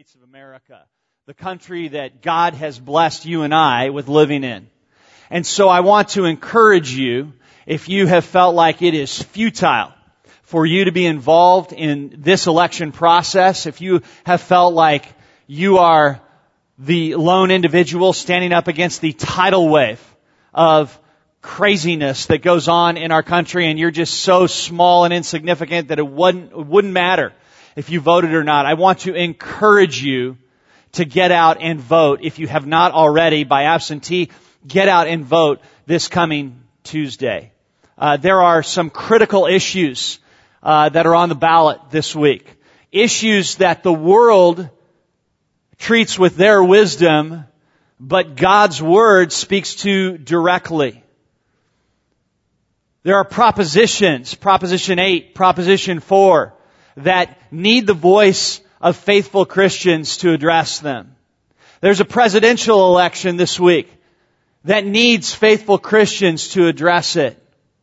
States of America, the country that God has blessed you and I with living in. And so I want to encourage you, if you have felt like it is futile for you to be involved in this election process, if you have felt like you are the lone individual standing up against the tidal wave of craziness that goes on in our country, and you're just so small and insignificant that it wouldn't matter if you voted or not, I want to encourage you to get out and vote. If you have not already by absentee, get out and vote this coming Tuesday. There are some critical issues that are on the ballot this week. Issues that the world treats with their wisdom, but God's Word speaks to directly. There are propositions, Proposition 8, Proposition 4, that need the voice of faithful Christians to address them. There's a presidential election this week that needs faithful Christians to address it.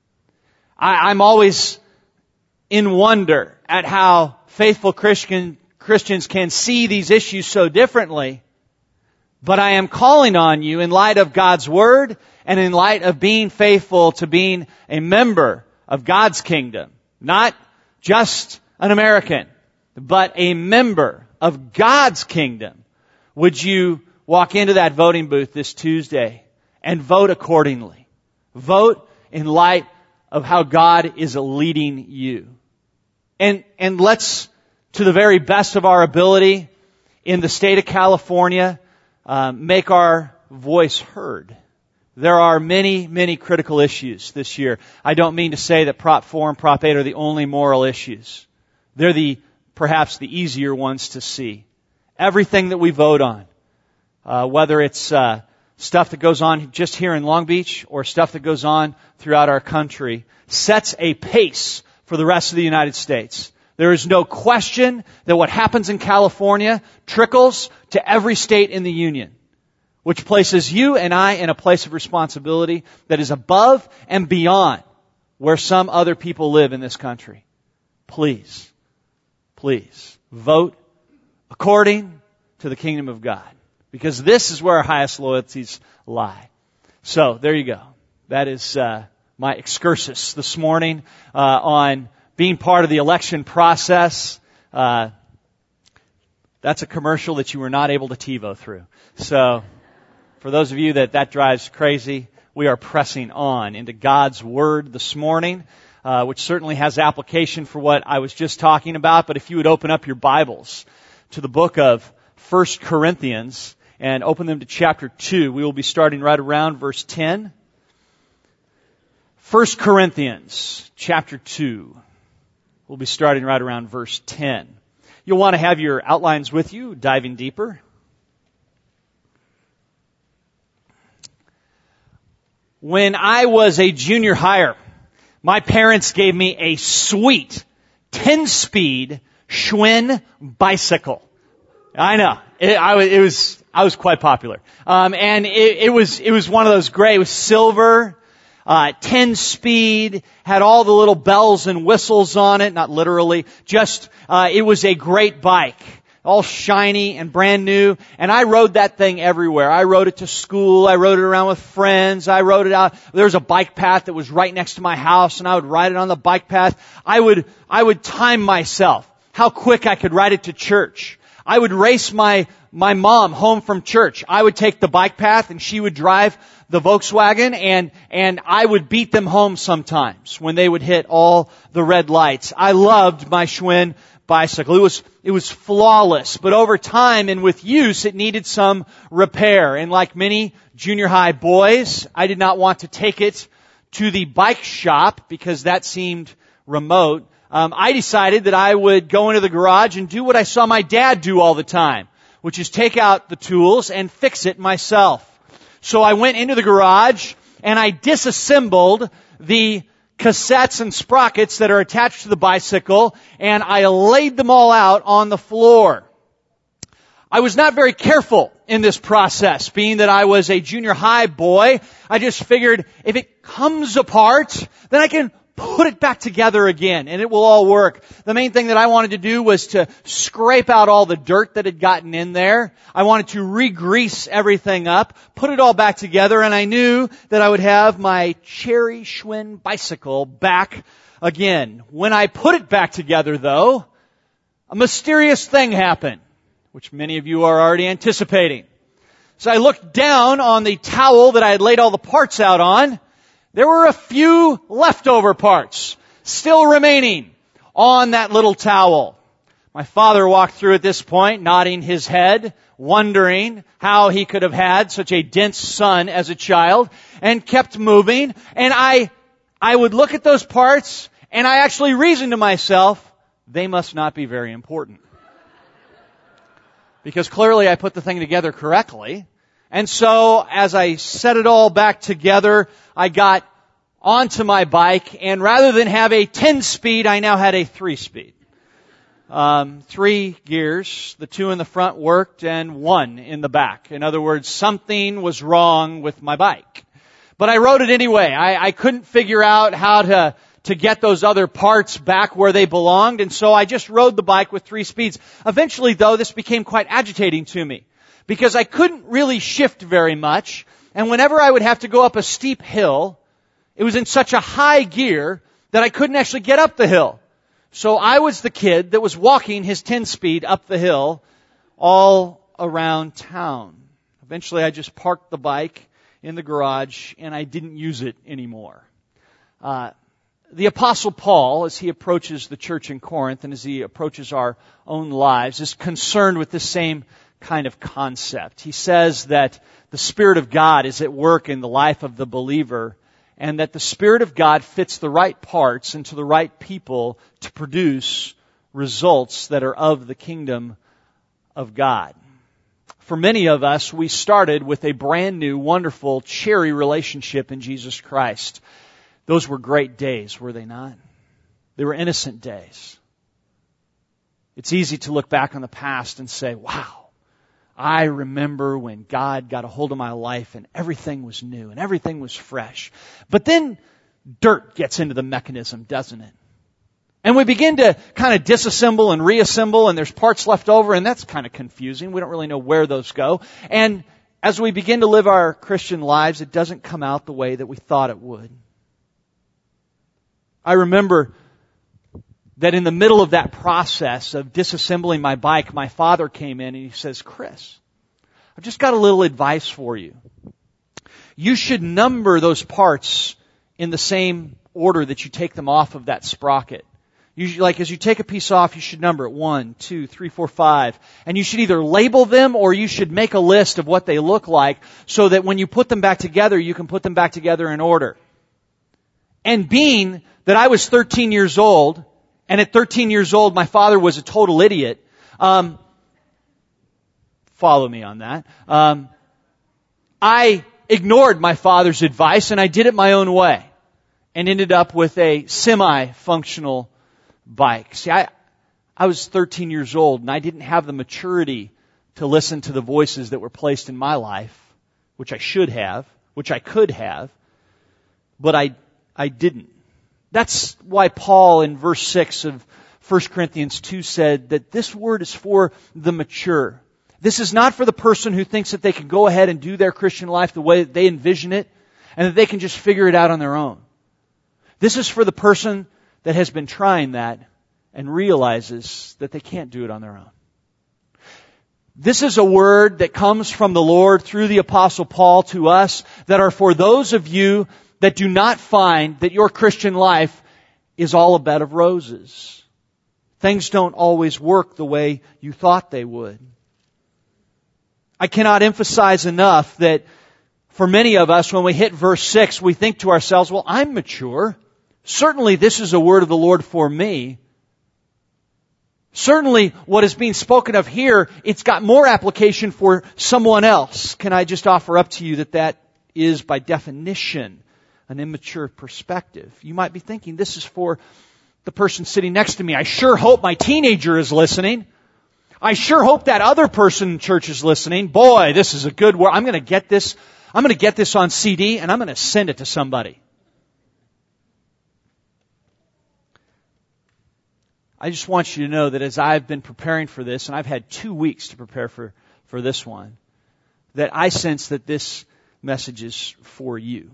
I'm always in wonder at how faithful Christians can see these issues so differently. But I am calling on you in light of God's Word and in light of being faithful to being a member of God's kingdom. Not just an American, but a member of God's kingdom. Would you walk into that voting booth this Tuesday and vote accordingly? Vote in light of how God is leading you. And let's, to the very best of our ability in the state of California, make our voice heard. There are many, many critical issues this year. I don't mean to say that Prop 4 and Prop 8 are the only moral issues. They're perhaps the easier ones to see. Everything that we vote on, whether it's stuff that goes on just here in Long Beach or stuff that goes on throughout our country, sets a pace for the rest of the United States. There is no question that what happens in California trickles to every state in the Union, which places you and I in a place of responsibility that is above and beyond where some other people live in this country. Please vote according to the kingdom of God, because this is where our highest loyalties lie. So there you go. That is my excursus this morning on being part of the election process. That's a commercial that you were not able to TiVo through. So for those of you that drives crazy, we are pressing on into God's Word this morning, which certainly has application for what I was just talking about. But if you would open up your Bibles to the book of 1 Corinthians and open them to chapter 2, we will be starting right around verse 10. 1 Corinthians chapter 2. We'll be starting right around verse 10. You'll want to have your outlines with you, diving deeper. When I was a junior higher, my parents gave me a sweet 10-speed Schwinn bicycle. I know. I was quite popular. And it was one of those great, it was silver, 10-speed, had all the little bells and whistles on it, not literally, just, it was a great bike. All shiny and brand new. And I rode that thing everywhere. I rode it to school. I rode it around with friends. I rode it out. There was a bike path that was right next to my house, and I would ride it on the bike path. I would time myself, how quick I could ride it to church. I would race my mom home from church. I would take the bike path and she would drive the Volkswagen, and I would beat them home sometimes when they would hit all the red lights. I loved my Schwinn bicycle. It was flawless, but over time and with use, it needed some repair. And like many junior high boys, I did not want to take it to the bike shop because that seemed remote. I decided that I would go into the garage and do what I saw my dad do all the time, which is take out the tools and fix it myself. So I went into the garage and I disassembled the cassettes and sprockets that are attached to the bicycle, and I laid them all out on the floor. I was not very careful in this process, being that I was a junior high boy. I just figured if it comes apart, then I can put it back together again and it will all work. The main thing that I wanted to do was to scrape out all the dirt that had gotten in there. I wanted to re-grease everything up, put it all back together, and I knew that I would have my Cherry Schwinn bicycle back again. When I put it back together, though, a mysterious thing happened, which many of you are already anticipating. So I looked down on the towel that I had laid all the parts out on. There were a few leftover parts still remaining on that little towel. My father walked through at this point, nodding his head, wondering how he could have had such a dense son as a child, and kept moving. And I would look at those parts, and I actually reasoned to myself, they must not be very important. Because clearly I put the thing together correctly. And so, as I set it all back together, I got onto my bike, and rather than have a 10-speed, I now had a 3-speed. 3 gears, the 2 in the front worked, and 1 in the back. In other words, something was wrong with my bike. But I rode it anyway. I couldn't figure out how to get those other parts back where they belonged, and so I just rode the bike with 3 speeds. Eventually, though, this became quite agitating to me, because I couldn't really shift very much, and whenever I would have to go up a steep hill, it was in such a high gear that I couldn't actually get up the hill. So I was the kid that was walking his 10-speed up the hill all around town. Eventually, I just parked the bike in the garage, and I didn't use it anymore. The Apostle Paul, as he approaches the church in Corinth and as he approaches our own lives, is concerned with this same kind of concept. He says that the Spirit of God is at work in the life of the believer, and that the Spirit of God fits the right parts into the right people to produce results that are of the kingdom of God. For many of us, we started with a brand new, wonderful, cherry relationship in Jesus Christ. Those were great days, were they not? They were innocent days. It's easy to look back on the past and say, wow, I remember when God got a hold of my life and everything was new and everything was fresh. But then dirt gets into the mechanism, doesn't it? And we begin to kind of disassemble and reassemble, and there's parts left over, and that's kind of confusing. We don't really know where those go. And as we begin to live our Christian lives, it doesn't come out the way that we thought it would. I remember that in the middle of that process of disassembling my bike, my father came in and he says, Chris, I've just got a little advice for you. You should number those parts in the same order that you take them off of that sprocket. As you take a piece off, you should number it 1, 2, 3, 4, 5. And you should either label them or you should make a list of what they look like so that when you put them back together, you can put them back together in order. And being that I was 13 years old, and at 13 years old, my father was a total idiot. Follow me on that. I ignored my father's advice and I did it my own way and ended up with a semi-functional bike. See, I was 13 years old and I didn't have the maturity to listen to the voices that were placed in my life, which I should have, which I could have, but I didn't. That's why Paul in verse 6 of 1 Corinthians 2 said that this word is for the mature. This is not for the person who thinks that they can go ahead and do their Christian life the way that they envision it and that they can just figure it out on their own. This is for the person that has been trying that and realizes that they can't do it on their own. This is a word that comes from the Lord through the Apostle Paul to us that are for those of you that do not find that your Christian life is all a bed of roses. Things don't always work the way you thought they would. I cannot emphasize enough that for many of us, when we hit verse 6, we think to ourselves, well, I'm mature. Certainly this is a word of the Lord for me. Certainly what is being spoken of here, it's got more application for someone else. Can I just offer up to you that is by definition an immature perspective? You might be thinking, this is for the person sitting next to me. I sure hope my teenager is listening. I sure hope that other person in church is listening. Boy, this is a good word. I'm going to get this on CD and I'm going to send it to somebody. I just want you to know that as I've been preparing for this, and I've had 2 weeks to prepare for this one, that I sense that this message is for you.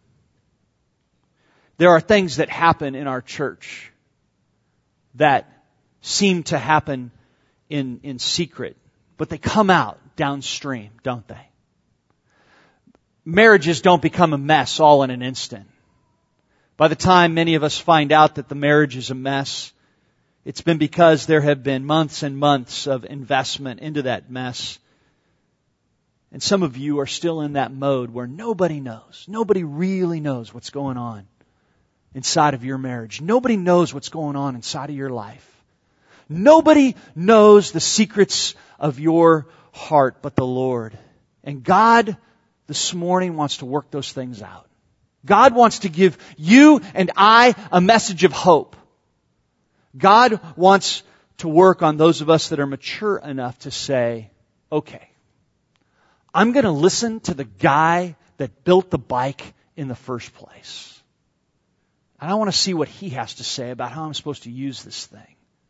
There are things that happen in our church that seem to happen in secret, but they come out downstream, don't they? Marriages don't become a mess all in an instant. By the time many of us find out that the marriage is a mess, it's been because there have been months and months of investment into that mess. And some of you are still in that mode where nobody knows. Nobody really knows what's going on inside of your marriage. Nobody knows what's going on inside of your life. Nobody knows the secrets of your heart but the Lord. And God this morning wants to work those things out. God wants to give you and I a message of hope. God wants to work on those of us that are mature enough to say, okay, I'm going to listen to the guy that built the bike in the first place. And I want to see what he has to say about how I'm supposed to use this thing.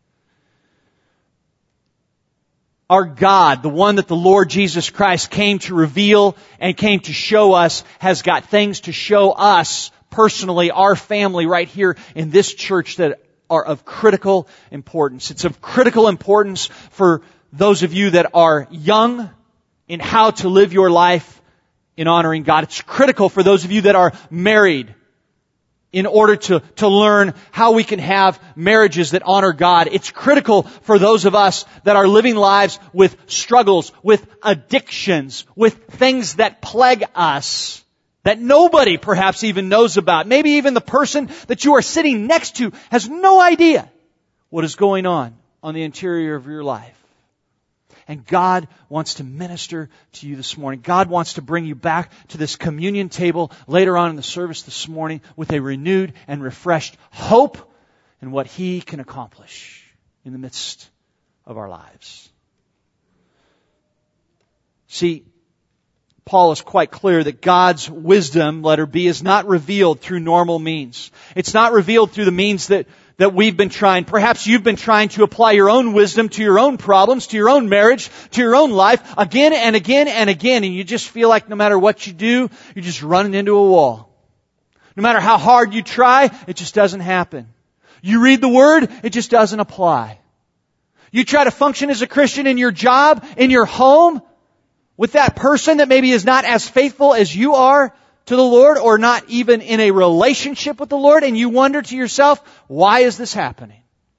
Our God, the one that the Lord Jesus Christ came to reveal and came to show us, has got things to show us personally, our family right here in this church that are of critical importance. It's of critical importance for those of you that are young in how to live your life in honoring God. It's critical for those of you that are married in order to learn how we can have marriages that honor God. It's critical for those of us that are living lives with struggles, with addictions, with things that plague us, that nobody perhaps even knows about. Maybe even the person that you are sitting next to has no idea what is going on the interior of your life. And God wants to minister to you this morning. God wants to bring you back to this communion table later on in the service this morning with a renewed and refreshed hope in what He can accomplish in the midst of our lives. See, Paul is quite clear that God's wisdom, letter B, is not revealed through normal means. It's not revealed through the means that we've been trying. Perhaps you've been trying to apply your own wisdom to your own problems, to your own marriage, to your own life, again and again and again, and you just feel like no matter what you do, you're just running into a wall. No matter how hard you try, it just doesn't happen. You read the Word, it just doesn't apply. You try to function as a Christian in your job, in your home, with that person that maybe is not as faithful as you are to the Lord, or not even in a relationship with the Lord, and you wonder to yourself, why is this happening?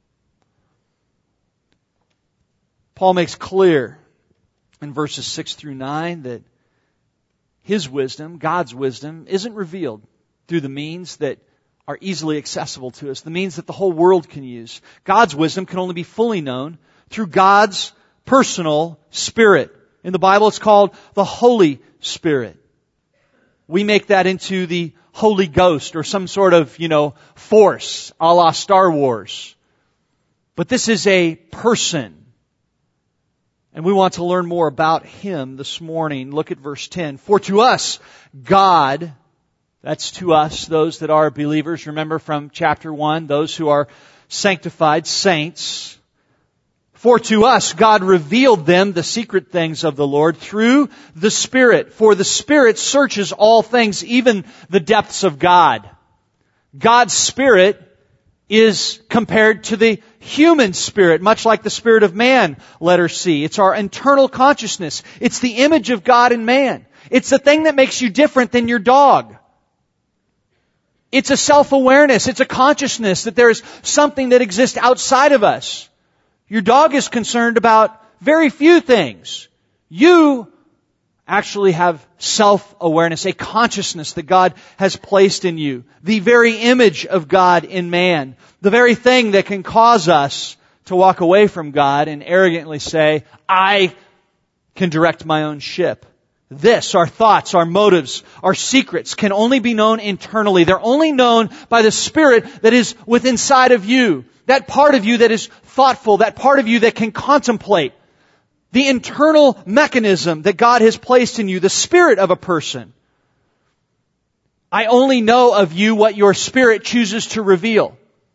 Paul makes clear in verses 6 through 9 that His wisdom, God's wisdom, isn't revealed through the means that are easily accessible to us, the means that the whole world can use. God's wisdom can only be fully known through God's personal Spirit. In the Bible, it's called the Holy Spirit. We make that into the Holy Ghost or some sort of, force, a la Star Wars. But this is a person. And we want to learn more about Him this morning. Look at verse 10. For to us, God, that's to us, those that are believers. Remember from chapter 1, those who are sanctified saints. For to us, God revealed them the secret things of the Lord through the Spirit. For the Spirit searches all things, even the depths of God. God's Spirit is compared to the human spirit, much like the spirit of man, letter C. It's our internal consciousness. It's the image of God in man. It's the thing that makes you different than your dog. It's a self-awareness. It's a consciousness that there is something that exists outside of us. Your dog is concerned about very few things. You actually have self-awareness, a consciousness that God has placed in you. The very image of God in man. The very thing that can cause us to walk away from God and arrogantly say, I can direct my own ship. This, our thoughts, our motives, our secrets can only be known internally. They're only known by the Spirit that is within inside of you. That part of you that is thoughtful, that part of you that can contemplate. The internal mechanism that God has placed in you, the spirit of a person. I only know of you what your spirit chooses to reveal.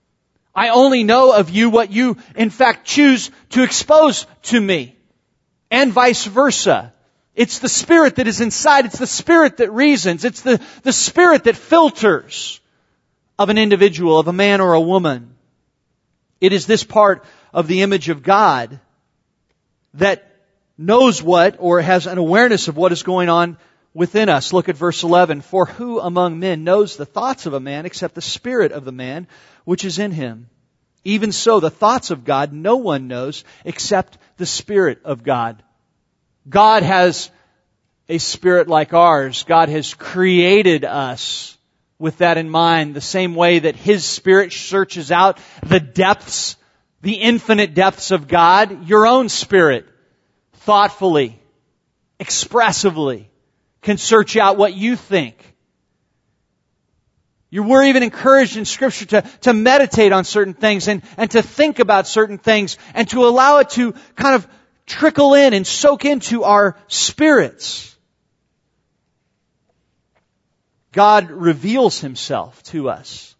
I only know of you what you, in fact, choose to expose to me. And vice versa. It's the Spirit that is inside. It's the Spirit that reasons. It's the Spirit that filters of an individual, of a man or a woman. It is this part of the image of God that knows what, or has an awareness of what is going on within us. Look at verse 11. For who among men knows the thoughts of a man except the spirit of the man which is in him? Even so, the thoughts of God no one knows except the Spirit of God. God has a spirit like ours. God has created us with that in mind, the same way that His Spirit searches out the depths, the infinite depths of God. Your own spirit, thoughtfully, expressively, can search out what you think. We're even encouraged in Scripture to meditate on certain things and to think about certain things and to allow it to kind of trickle in and soak into our spirits. God reveals Himself to us.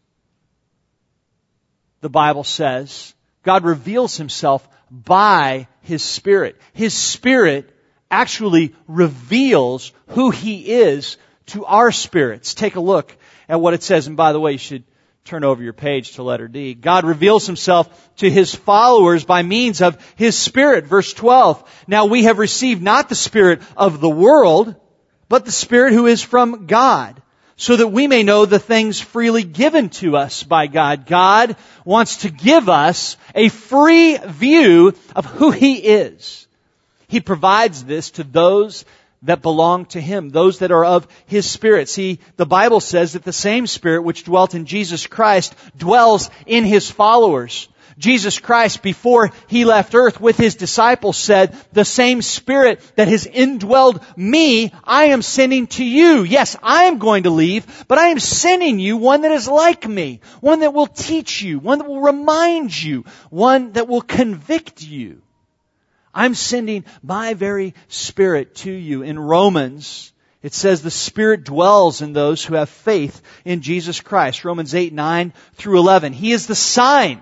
The Bible says God reveals Himself by His Spirit. His Spirit actually reveals who He is to our spirits. Take a look at what it says. And by the way, you should turn over your page to letter D. God reveals Himself to His followers by means of His Spirit. Verse 12. Now we have received not the spirit of the world, but the Spirit who is from God, so that we may know the things freely given to us by God. God wants to give us a free view of who He is. He provides this to those that belong to Him, those that are of His Spirit. See, the Bible says that the same Spirit which dwelt in Jesus Christ dwells in His followers. Jesus Christ, before He left earth with His disciples, said, the same Spirit that has indwelled me, I am sending to you. Yes, I am going to leave, but I am sending you one that is like me, one that will teach you, one that will remind you, one that will convict you. I'm sending my very Spirit to you. In Romans, it says the Spirit dwells in those who have faith in Jesus Christ. Romans 8:9 through 11. He is the sign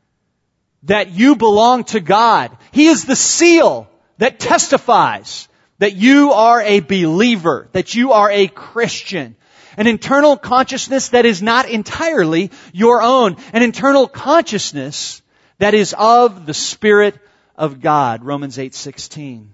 that you belong to God. He is the seal that testifies that you are a believer, that you are a Christian. An internal consciousness that is not entirely your own. An internal consciousness that is of the Spirit of God. Romans 8:16.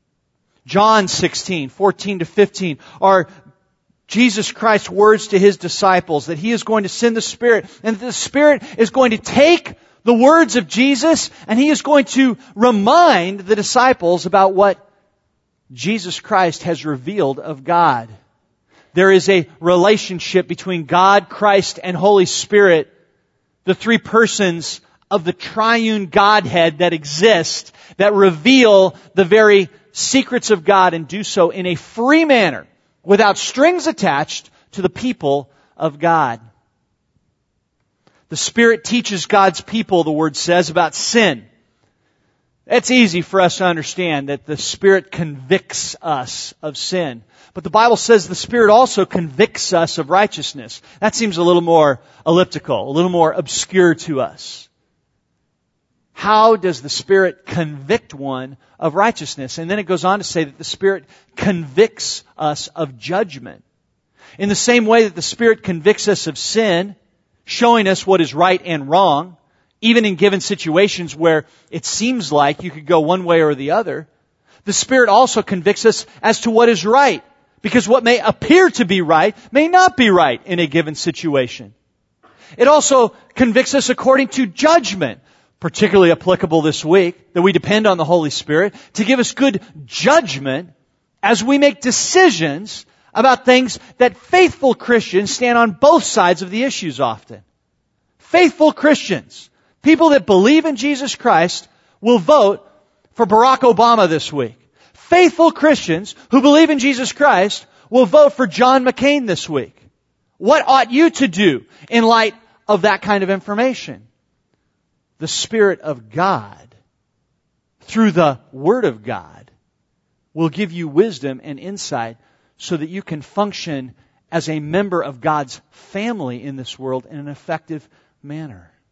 John 16:14 to 15 are Jesus Christ's words to His disciples that He is going to send the Spirit, and the Spirit is going to take the words of Jesus and He is going to remind the disciples about what Jesus Christ has revealed of God. There is a relationship between God, Christ, and Holy Spirit, the three persons of the triune Godhead that exist, that reveal the very secrets of God and do so in a free manner, without strings attached to the people of God. The Spirit teaches God's people, the Word says, about sin. It's easy for us to understand that the Spirit convicts us of sin. But the Bible says the Spirit also convicts us of righteousness. That seems a little more elliptical, a little more obscure to us. How does the Spirit convict one of righteousness? And then it goes on to say that the Spirit convicts us of judgment. In the same way that the Spirit convicts us of sin, showing us what is right and wrong, even in given situations where it seems like you could go one way or the other, the Spirit also convicts us as to what is right, because what may appear to be right may not be right in a given situation. It also convicts us according to judgment, particularly applicable this week, that we depend on the Holy Spirit to give us good judgment as we make decisions about things that faithful Christians stand on both sides of the issues often. Faithful Christians, people that believe in Jesus Christ, will vote for Barack Obama this week. Faithful Christians who believe in Jesus Christ will vote for John McCain this week. What ought you to do in light of that kind of information? The Spirit of God, through the Word of God, will give you wisdom and insight so that you can function as a member of God's family in this world in an effective manner.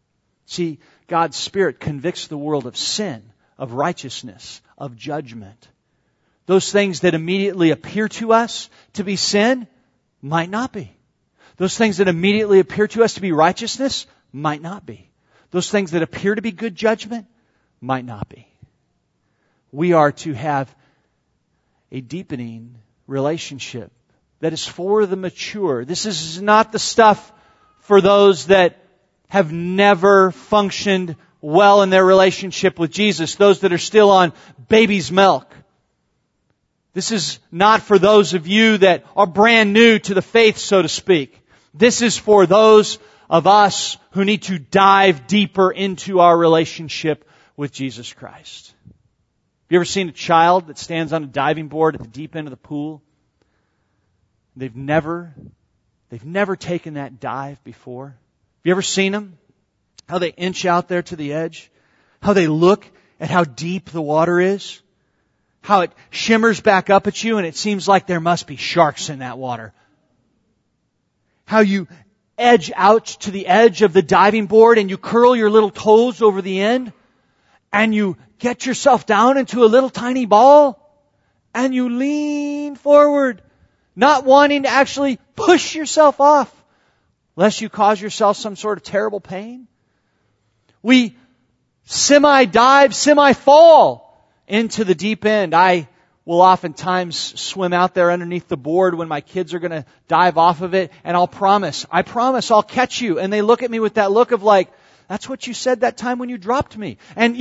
See, God's Spirit convicts the world of sin, of righteousness, of judgment. Those things that immediately appear to us to be sin might not be. Those things that immediately appear to us to be righteousness might not be. Those things that appear to be good judgment might not be. We are to have a deepening relationship that is for the mature. This is not the stuff for those that have never functioned well in their relationship with Jesus, those that are still on baby's milk. This is not for those of you that are brand new to the faith, so to speak. This is for those of us who need to dive deeper into our relationship with Jesus Christ. Have you ever seen a child that stands on a diving board at the deep end of the pool? They've never taken that dive before. Have you ever seen them? How they inch out there to the edge? How they look at how deep the water is? How it shimmers back up at you and it seems like there must be sharks in that water. How you edge out to the edge of the diving board and you curl your little toes over the end and you get yourself down into a little tiny ball and you lean forward, not wanting to actually push yourself off lest you cause yourself some sort of terrible pain. We semi-dive, semi-fall into the deep end. I will oftentimes swim out there underneath the board when my kids are going to dive off of it, and I promise I'll catch you. And they look at me with that look of like, that's what you said that time when you dropped me. And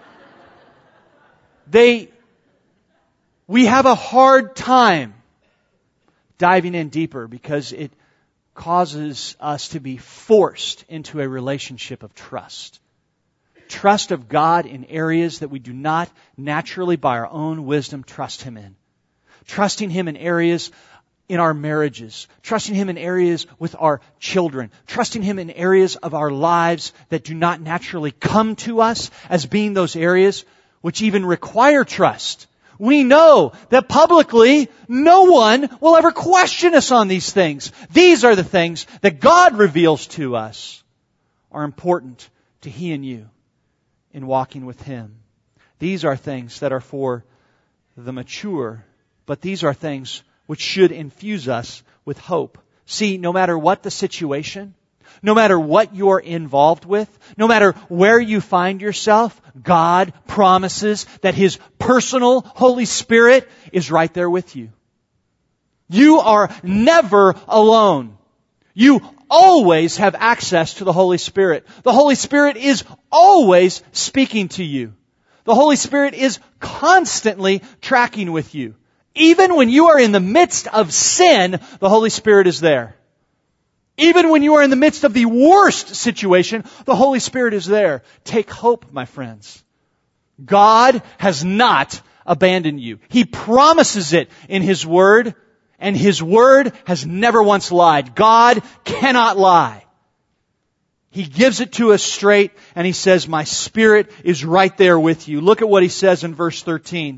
we have a hard time diving in deeper because it causes us to be forced into a relationship of trust. Trust of God in areas that we do not naturally by our own wisdom trust Him in. Trusting Him in areas in our marriages. Trusting Him in areas with our children. Trusting Him in areas of our lives that do not naturally come to us as being those areas which even require trust. We know that publicly no one will ever question us on these things. These are the things that God reveals to us are important to He and you in walking with Him. These are things that are for the mature, but these are things which should infuse us with hope. See, no matter what the situation, no matter what you're involved with, no matter where you find yourself, God promises that His personal Holy Spirit is right there with you. You are never alone. You always have access to the Holy Spirit. The Holy Spirit is always speaking to you. The Holy Spirit is constantly tracking with you. Even when you are in the midst of sin, the Holy Spirit is there. Even when you are in the midst of the worst situation, the Holy Spirit is there. Take hope, my friends. God has not abandoned you. He promises it in His Word, and His Word has never once lied. God cannot lie. He gives it to us straight, and He says, my Spirit is right there with you. Look at what He says in verse 13.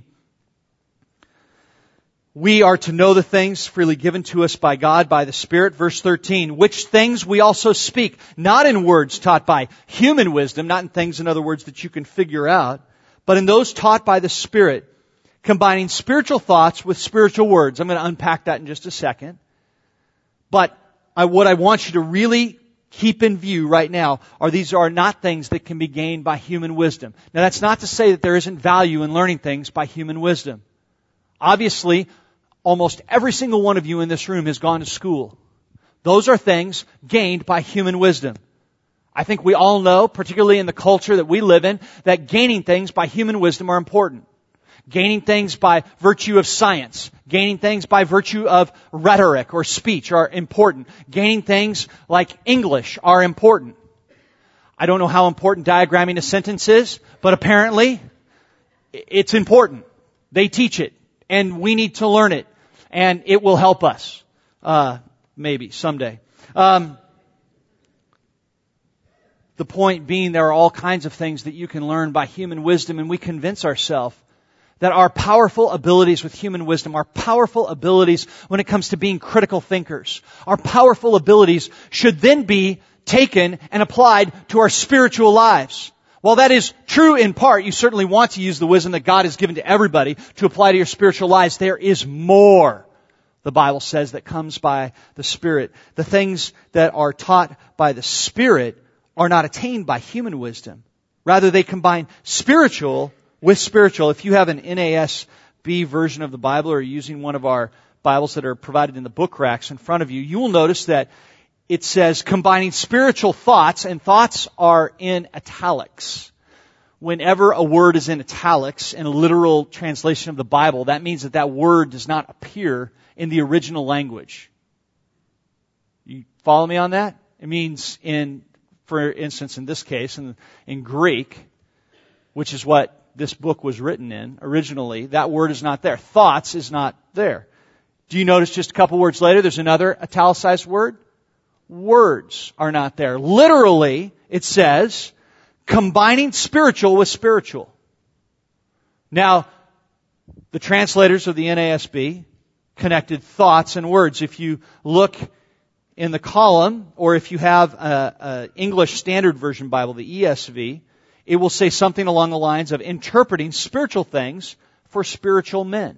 We are to know the things freely given to us by God, by the Spirit. Verse 13, which things we also speak, not in words taught by human wisdom, not in things, in other words, that you can figure out, but in those taught by the Spirit, combining spiritual thoughts with spiritual words. I'm going to unpack that in just a second. But what I want you to really keep in view right now are these are not things that can be gained by human wisdom. Now that's not to say that there isn't value in learning things by human wisdom. Obviously, almost every single one of you in this room has gone to school. Those are things gained by human wisdom. I think we all know, particularly in the culture that we live in, that gaining things by human wisdom are important. Gaining things by virtue of science, gaining things by virtue of rhetoric or speech are important. Gaining things like English are important. I don't know how important diagramming a sentence is, but apparently it's important. They teach it, and we need to learn it. And it will help us. Maybe someday. The point being there are all kinds of things that you can learn by human wisdom, and we convince ourselves that our powerful abilities with human wisdom, our powerful abilities when it comes to being critical thinkers, our powerful abilities should then be taken and applied to our spiritual lives. While that is true in part, you certainly want to use the wisdom that God has given to everybody to apply to your spiritual lives. There is more, the Bible says, that comes by the Spirit. The things that are taught by the Spirit are not attained by human wisdom. Rather, they combine spiritual with spiritual. If you have an NASB version of the Bible or using one of our Bibles that are provided in the book racks in front of you, you will notice that it says combining spiritual thoughts, and thoughts are in italics. Whenever a word is in italics in a literal translation of the Bible, that means that that word does not appear in the original language. You follow me on that? It means for instance, in this case, in Greek, which is what this book was written in originally, that word is not there. Thoughts is not there. Do you notice just a couple words later, there's another italicized word? Words are not there. Literally, it says, combining spiritual with spiritual. Now, the translators of the NASB connected thoughts and words. If you look in the column, or if you have an English Standard Version Bible, the ESV, it will say something along the lines of interpreting spiritual things for spiritual men.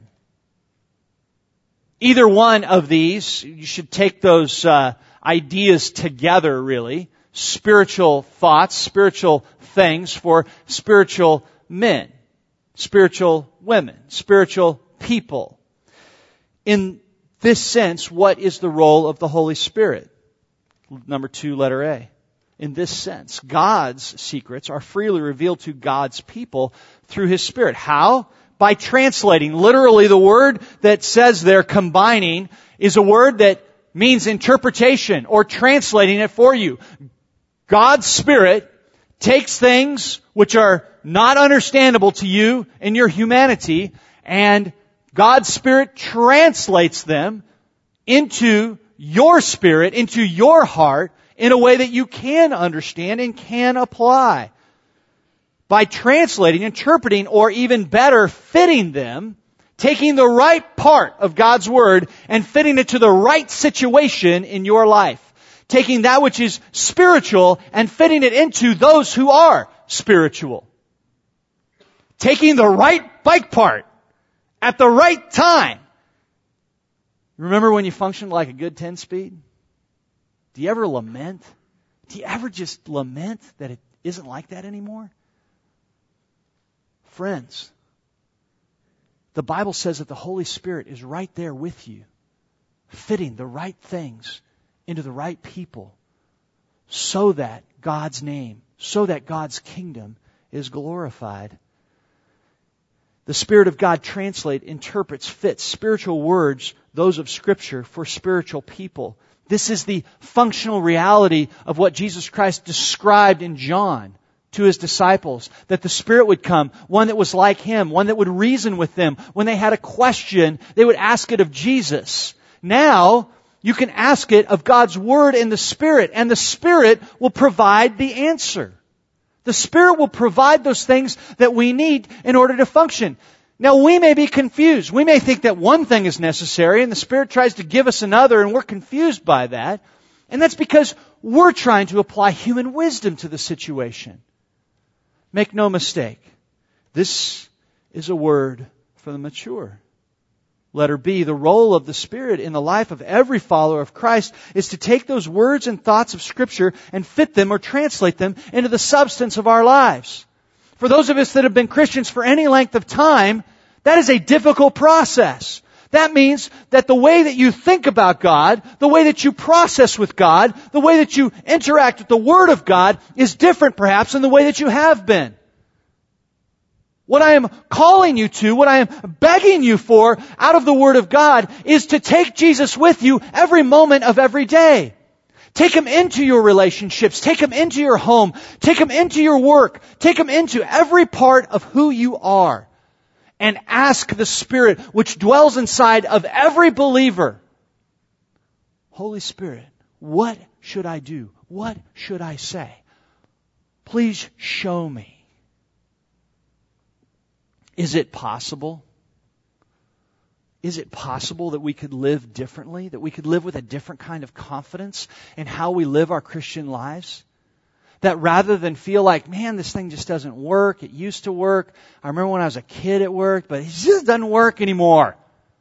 Either one of these, you should take those ideas together, really. Spiritual thoughts, spiritual things for spiritual men, spiritual women, spiritual people. In this sense, what is the role of the Holy Spirit? Number 2, letter A. In this sense, God's secrets are freely revealed to God's people through His Spirit. How? By translating. Literally, the word that says there, combining, is a word that means interpretation or translating it for you. God's Spirit takes things which are not understandable to you in your humanity, and God's Spirit translates them into your spirit, into your heart, in a way that you can understand and can apply. By translating, interpreting, or even better, fitting them, taking the right part of God's Word and fitting it to the right situation in your life. Taking that which is spiritual and fitting it into those who are spiritual. Taking the right bike part at the right time. Remember when you functioned like a good 10-speed? Do you ever lament? Do you ever just lament that it isn't like that anymore? Friends, the Bible says that the Holy Spirit is right there with you, fitting the right things into the right people, so that God's name, so that God's kingdom is glorified. The Spirit of God interprets, fits spiritual words, those of Scripture, for spiritual people. This is the functional reality of what Jesus Christ described in John to His disciples. That the Spirit would come, one that was like Him, one that would reason with them. When they had a question, they would ask it of Jesus. Now, you can ask it of God's Word and the Spirit will provide the answer. The Spirit will provide those things that we need in order to function. Now, we may be confused. We may think that one thing is necessary and the Spirit tries to give us another, and we're confused by that. And that's because we're trying to apply human wisdom to the situation. Make no mistake. This is a word for the mature. Letter B, the role of the Spirit in the life of every follower of Christ is to take those words and thoughts of Scripture and fit them or translate them into the substance of our lives. For those of us that have been Christians for any length of time, that is a difficult process. That means that the way that you think about God, the way that you process with God, the way that you interact with the Word of God is different perhaps than the way that you have been. What I am calling you to, what I am begging you for out of the Word of God is to take Jesus with you every moment of every day. Take Him into your relationships. Take Him into your home. Take Him into your work. Take Him into every part of who you are. And ask the Spirit which dwells inside of every believer, Holy Spirit, what should I do? What should I say? Please show me. Is it possible? is it possible that we could live differently, that we could live with a different kind of confidence in how we live our Christian lives? That rather than feel like, man, this thing just doesn't work, it used to work, I remember when I was a kid it worked, but it just doesn't work anymore.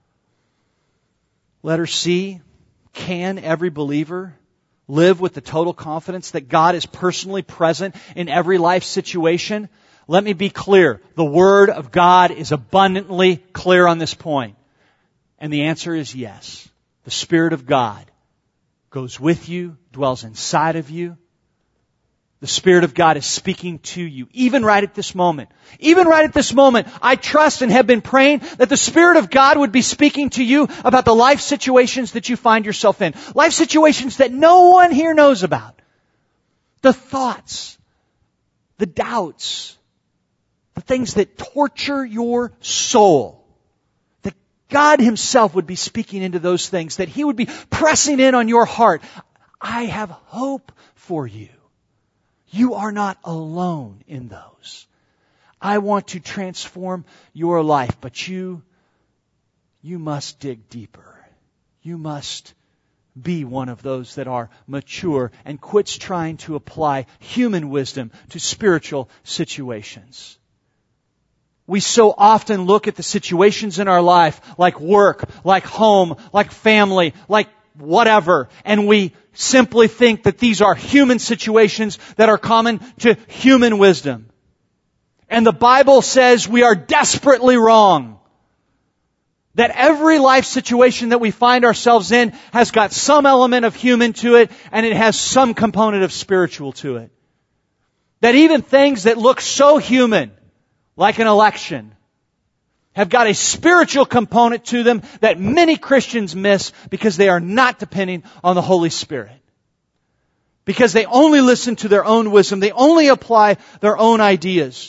Letter C, can every believer live with the total confidence that God is personally present in every life situation? Let me be clear. The Word of God is abundantly clear on this point. And the answer is yes. The Spirit of God goes with you, dwells inside of you. The Spirit of God is speaking to you, even right at this moment. Even right at this moment, I trust and have been praying that the Spirit of God would be speaking to you about the life situations that you find yourself in. Life situations that no one here knows about. The thoughts, the doubts, the things that torture your soul. That God Himself would be speaking into those things, that He would be pressing in on your heart. I have hope for you. You are not alone in those. I want to transform your life, but you must dig deeper. You must be one of those that are mature and quits trying to apply human wisdom to spiritual situations. We so often look at the situations in our life, like work, like home, like family, like whatever, and we simply think that these are human situations that are common to human wisdom. And the Bible says we are desperately wrong. That every life situation that we find ourselves in has got some element of human to it, and it has some component of spiritual to it. That even things that look so human, like an election, have got a spiritual component to them that many Christians miss because they are not depending on the Holy Spirit. Because they only listen to their own wisdom. They only apply their own ideas.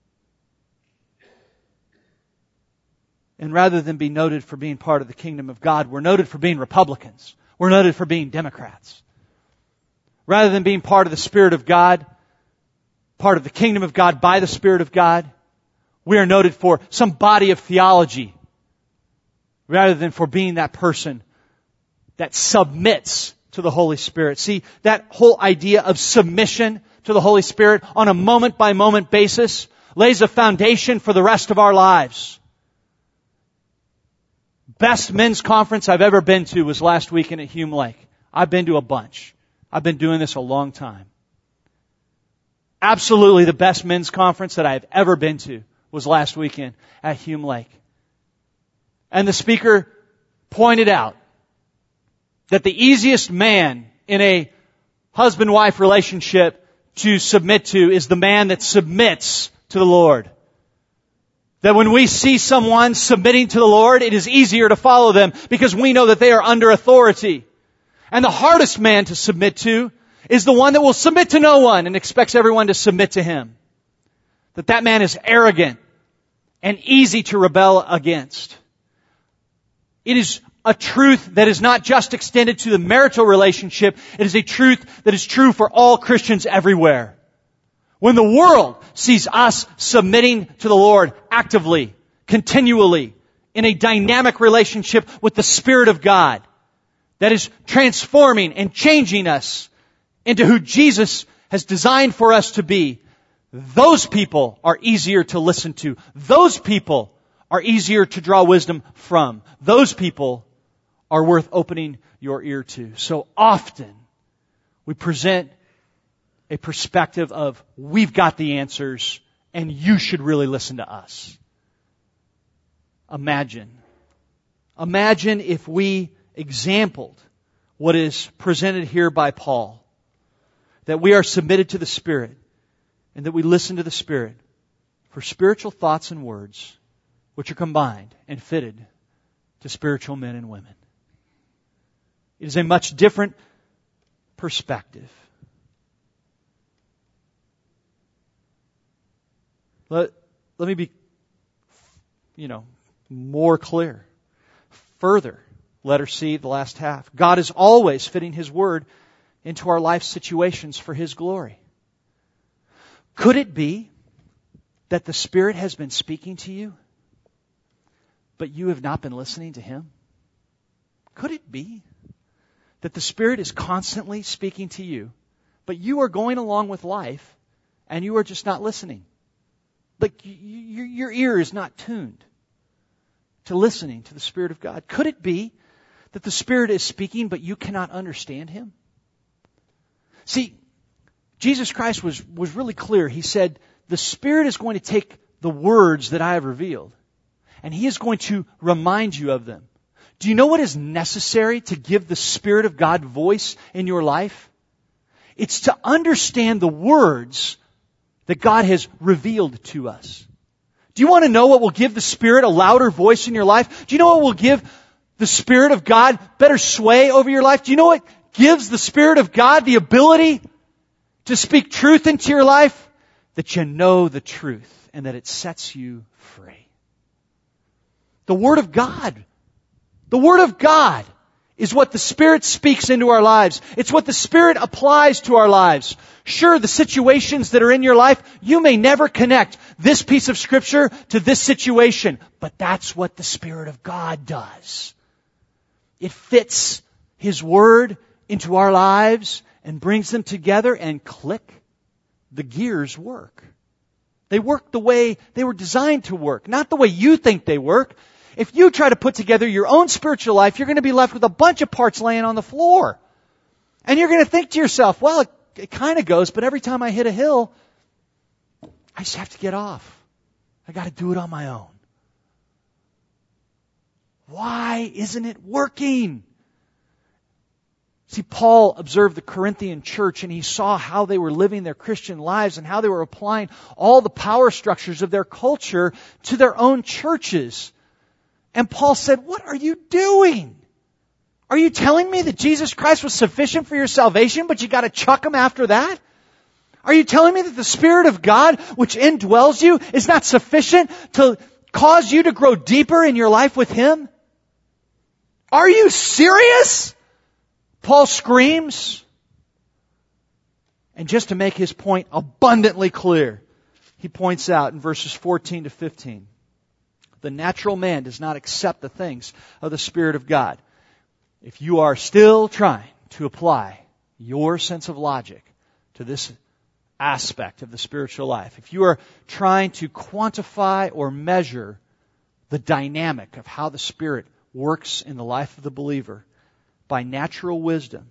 And rather than be noted for being part of the kingdom of God, we're noted for being Republicans. We're noted for being Democrats. Rather than being part of the Spirit of God, part of the kingdom of God by the Spirit of God, we are noted for some body of theology rather than for being that person that submits to the Holy Spirit. See, that whole idea of submission to the Holy Spirit on a moment-by-moment basis lays a foundation for the rest of our lives. Best men's conference I've ever been to was last weekend at Hume Lake. I've been to a bunch. I've been doing this a long time. Absolutely the best men's conference that I've ever been to was last weekend at Hume Lake. And the speaker pointed out that the easiest man in a husband-wife relationship to submit to is the man that submits to the Lord. That when we see someone submitting to the Lord, it is easier to follow them because we know that they are under authority. And the hardest man to submit to is the one that will submit to no one and expects everyone to submit to him. That man is arrogant and easy to rebel against. It is a truth that is not just extended to the marital relationship. It is a truth that is true for all Christians everywhere. When the world sees us submitting to the Lord actively, continually, in a dynamic relationship with the Spirit of God that is transforming and changing us into who Jesus has designed for us to be, those people are easier to listen to. Those people are easier to draw wisdom from. Those people are worth opening your ear to. So often we present a perspective of we've got the answers and you should really listen to us. Imagine if we exampled what is presented here by Paul. That we are submitted to the Spirit and that we listen to the Spirit for spiritual thoughts and words which are combined and fitted to spiritual men and women. It is a much different perspective. Let me be, more clear. Further, letter C, the last half. God is always fitting His Word into our life situations for His glory. Could it be that the Spirit has been speaking to you? but you have not been listening to Him? Could it be that the Spirit is constantly speaking to you, but you are going along with life and you are just not listening? Like your ear is not tuned to listening to the Spirit of God. Could it be that the Spirit is speaking, but you cannot understand Him? See, Jesus Christ was really clear. He said, the Spirit is going to take the words that I have revealed, and He is going to remind you of them. Do you know what is necessary to give the Spirit of God voice in your life? It's to understand the words that God has revealed to us. Do you want to know what will give the Spirit a louder voice in your life? Do you know what will give the Spirit of God better sway over your life? Do you know what gives the Spirit of God the ability to speak truth into your life? That you know the truth and that it sets you free. The Word of God. The Word of God is what the Spirit speaks into our lives. It's what the Spirit applies to our lives. Sure, the situations that are in your life, you may never connect this piece of Scripture to this situation, but that's what the Spirit of God does. It fits His Word into our lives and brings them together, and click, the gears work. They work the way they were designed to work, not the way you think they work. If you try to put together your own spiritual life, you're going to be left with a bunch of parts laying on the floor. And you're going to think to yourself, well, it kind of goes, but every time I hit a hill, I just have to get off. I got to do it on my own. Why isn't it working? See, Paul observed the Corinthian church and he saw how they were living their Christian lives and how they were applying all the power structures of their culture to their own churches. And Paul said, what are you doing? Are you telling me that Jesus Christ was sufficient for your salvation, but you got to chuck Him after that? Are you telling me that the Spirit of God, which indwells you, is not sufficient to cause you to grow deeper in your life with Him? Are you serious? Paul screams. And just to make his point abundantly clear, he points out in verses 14 to 15, the natural man does not accept the things of the Spirit of God. If you are still trying to apply your sense of logic to this aspect of the spiritual life, if you are trying to quantify or measure the dynamic of how the Spirit works in the life of the believer by natural wisdom,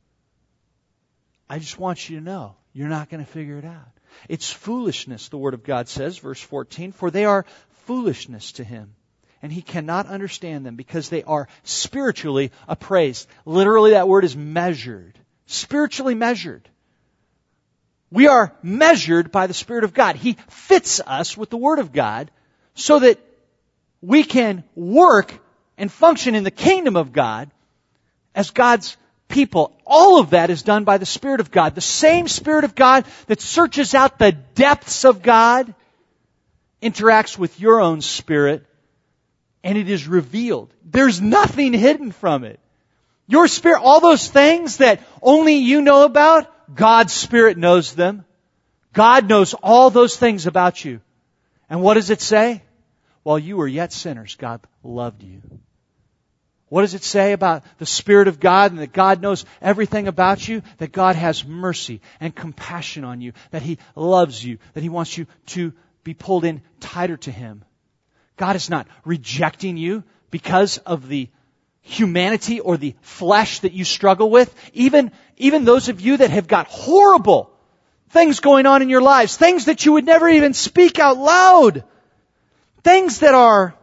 I just want you to know, you're not going to figure it out. It's foolishness, the Word of God says, verse 14, for they are foolishness to him, and he cannot understand them because they are spiritually appraised. Literally, that word is measured. Spiritually measured. We are measured by the Spirit of God. He fits us with the Word of God so that we can work and function in the kingdom of God as God's people. All of that is done by the Spirit of God. The same Spirit of God that searches out the depths of God interacts with your own spirit, and it is revealed. There's nothing hidden from it. Your spirit, all those things that only you know about, God's Spirit knows them. God knows all those things about you. And what does it say? While you were yet sinners, God loved you. What does it say about the Spirit of God and that God knows everything about you? That God has mercy and compassion on you. That He loves you. That He wants you to be pulled in tighter to Him. God is not rejecting you because of the humanity or the flesh that you struggle with. Even those of you that have got horrible things going on in your lives, things that you would never even speak out loud, things that are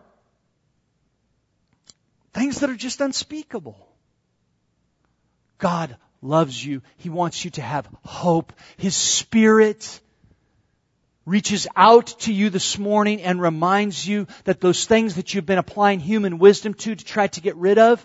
just unspeakable. God loves you. He wants you to have hope. His Spirit reaches out to you this morning and reminds you that those things that you've been applying human wisdom to try to get rid of,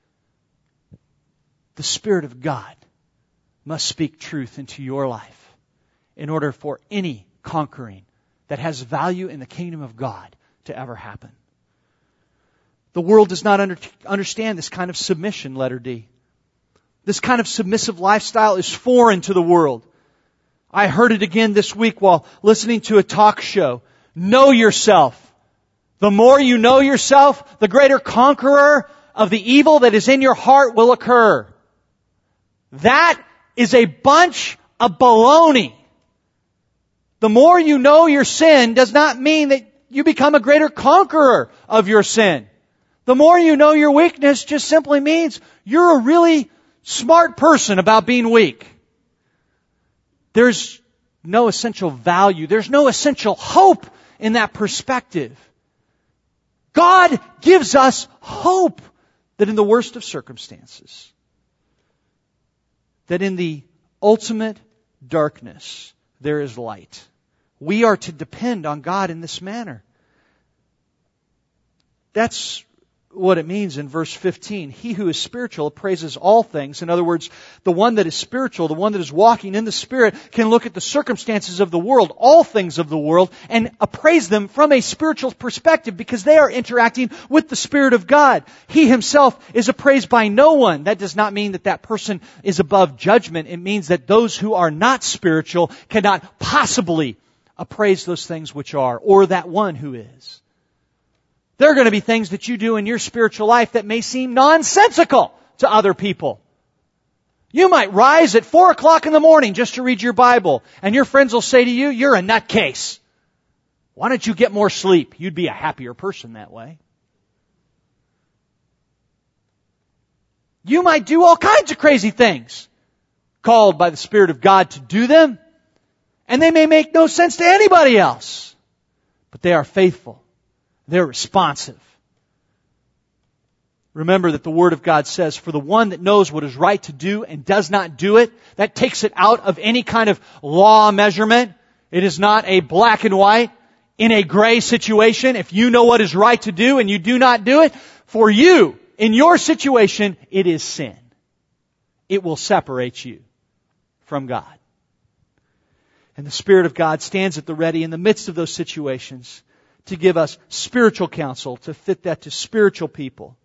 the Spirit of God must speak truth into your life in order for any conquering that has value in the kingdom of God to ever happen. The world does not understand this kind of submission, letter D. This kind of submissive lifestyle is foreign to the world. I heard it again this week while listening to a talk show. Know yourself. The more you know yourself, the greater conqueror of the evil that is in your heart will occur. That is a bunch of baloney. The more you know your sin does not mean that you become a greater conqueror of your sin. The more you know your weakness just simply means you're a really smart person about being weak. There's no essential value. There's no essential hope in that perspective. God gives us hope that in the worst of circumstances, that in the ultimate darkness, there is light. We are to depend on God in this manner. That's what it means in verse 15. He who is spiritual appraises all things. In other words, the one that is spiritual, the one that is walking in the Spirit, can look at the circumstances of the world, all things of the world, and appraise them from a spiritual perspective because they are interacting with the Spirit of God. He himself is appraised by no one. That does not mean that that person is above judgment. It means that those who are not spiritual cannot possibly appraise those things which are, or that one who is. There are going to be things that you do in your spiritual life that may seem nonsensical to other people. You might rise at 4 o'clock in the morning just to read your Bible, and your friends will say to you, you're a nutcase. Why don't you get more sleep? You'd be a happier person that way. You might do all kinds of crazy things, called by the Spirit of God to do them, and they may make no sense to anybody else. But they are faithful. They're responsive. Remember that the Word of God says, for the one that knows what is right to do and does not do it, that takes it out of any kind of law measurement. It is not a black and white, in a gray situation. If you know what is right to do and you do not do it, for you, in your situation, it is sin. It will separate you from God. And the Spirit of God stands at the ready in the midst of those situations to give us spiritual counsel, to fit that to spiritual people.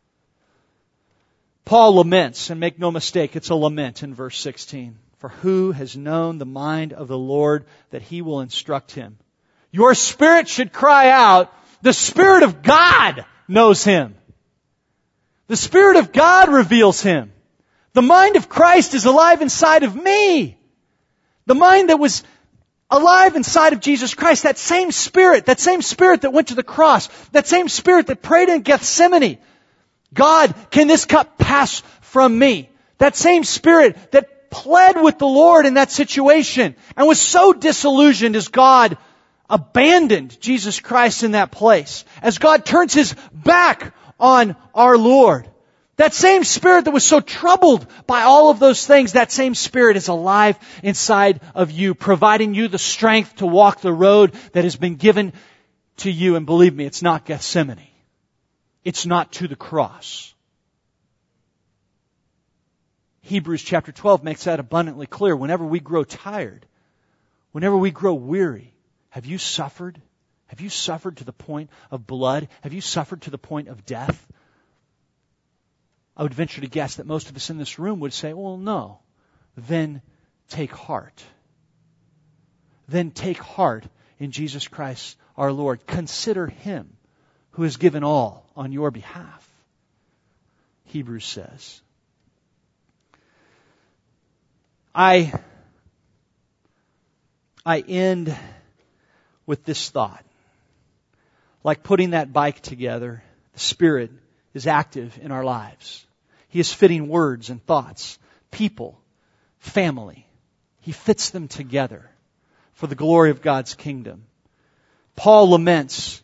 Paul laments, and make no mistake, it's a lament in verse 16. For who has known the mind of the Lord that He will instruct him? Your spirit should cry out, the Spirit of God knows him. The Spirit of God reveals him. The mind of Christ is alive inside of me. The mind that was alive inside of Jesus Christ, that same Spirit that went to the cross, that same Spirit that prayed in Gethsemane. God, can this cup pass from me? That same Spirit that pled with the Lord in that situation and was so disillusioned as God abandoned Jesus Christ in that place. As God turns His back on our Lord. That same Spirit that was so troubled by all of those things, that same Spirit is alive inside of you, providing you the strength to walk the road that has been given to you. And believe me, it's not Gethsemane. It's not to the cross. Hebrews chapter 12 makes that abundantly clear. Whenever we grow tired, whenever we grow weary, have you suffered? Have you suffered to the point of blood? Have you suffered to the point of death? I would venture to guess that most of us in this room would say, well, no. Then take heart. Then take heart in Jesus Christ our Lord. Consider Him who has given all on your behalf. Hebrews says. I end with this thought. Like putting that bike together, the Spirit is active in our lives. He is fitting words and thoughts, people, family. He fits them together for the glory of God's kingdom. Paul laments,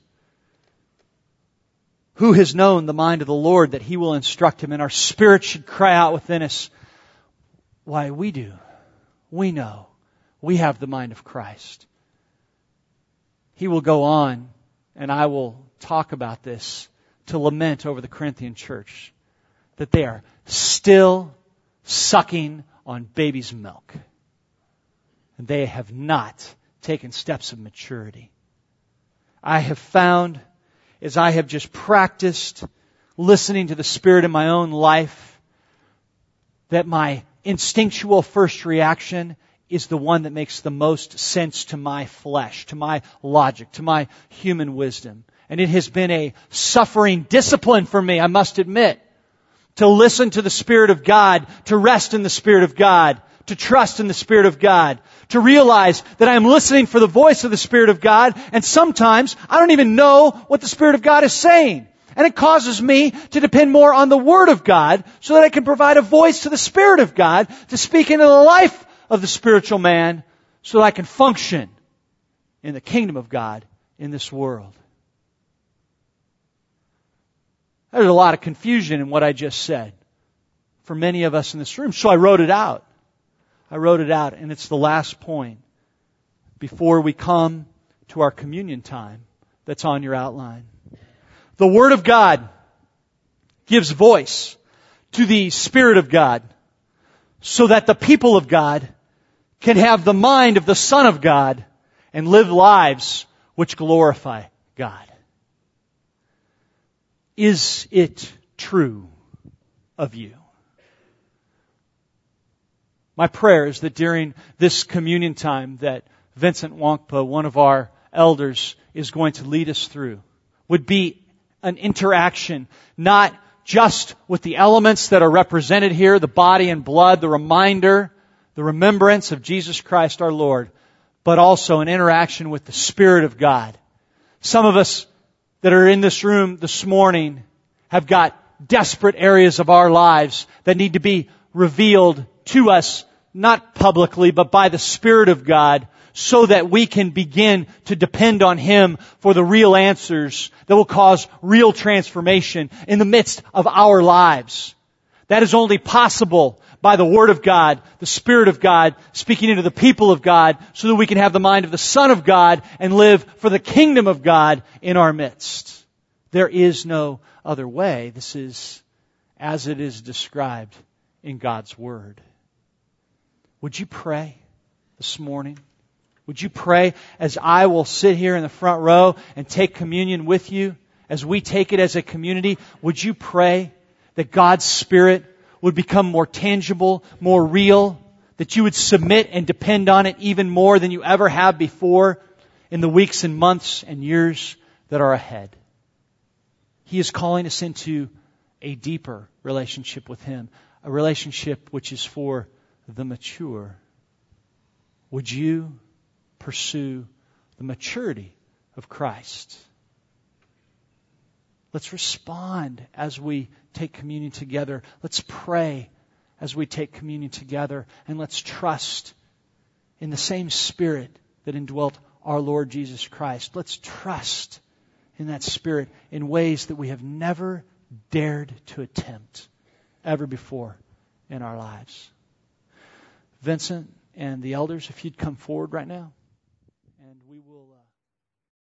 who has known the mind of the Lord that He will instruct him? And our spirit should cry out within us, why, we do. We know. We have the mind of Christ. He will go on, and I will talk about this, to lament over the Corinthian church that they are still sucking on baby's milk. And they have not taken steps of maturity. I have found, as I have just practiced listening to the Spirit in my own life, that my instinctual first reaction is the one that makes the most sense to my flesh, to my logic, to my human wisdom. And it has been a suffering discipline for me, I must admit, to listen to the Spirit of God, to rest in the Spirit of God, to trust in the Spirit of God, to realize that I am listening for the voice of the Spirit of God, and sometimes I don't even know what the Spirit of God is saying. And it causes me to depend more on the Word of God so that I can provide a voice to the Spirit of God to speak into the life of the spiritual man so that I can function in the kingdom of God in this world. There's a lot of confusion in what I just said for many of us in this room, so I wrote it out. And it's the last point before we come to our communion time that's on your outline. The Word of God gives voice to the Spirit of God so that the people of God can have the mind of the Son of God and live lives which glorify God. Is it true of you? My prayer is that during this communion time that Vincent Wongpa, one of our elders, is going to lead us through, would be an interaction, not just with the elements that are represented here, the body and blood, the reminder, the remembrance of Jesus Christ our Lord, but also an interaction with the Spirit of God. Some of us that are in this room this morning have got desperate areas of our lives that need to be revealed to us, not publicly, but by the Spirit of God, so that we can begin to depend on Him for the real answers that will cause real transformation in the midst of our lives. That is only possible by the Word of God, the Spirit of God, speaking into the people of God, so that we can have the mind of the Son of God and live for the kingdom of God in our midst. There is no other way. This is as it is described in God's Word. Would you pray this morning? Would you pray as I will sit here in the front row and take communion with you, as we take it as a community? Would you pray that God's Spirit would become more tangible, more real, that you would submit and depend on it even more than you ever have before in the weeks and months and years that are ahead? He is calling us into a deeper relationship with Him, a relationship which is for the mature. Would you pursue the maturity of Christ? Let's respond as we take communion together. Let's pray as we take communion together. And let's trust in the same Spirit that indwelt our Lord Jesus Christ. Let's trust in that Spirit in ways that we have never dared to attempt ever before in our lives. Vincent and the elders, if you'd come forward right now.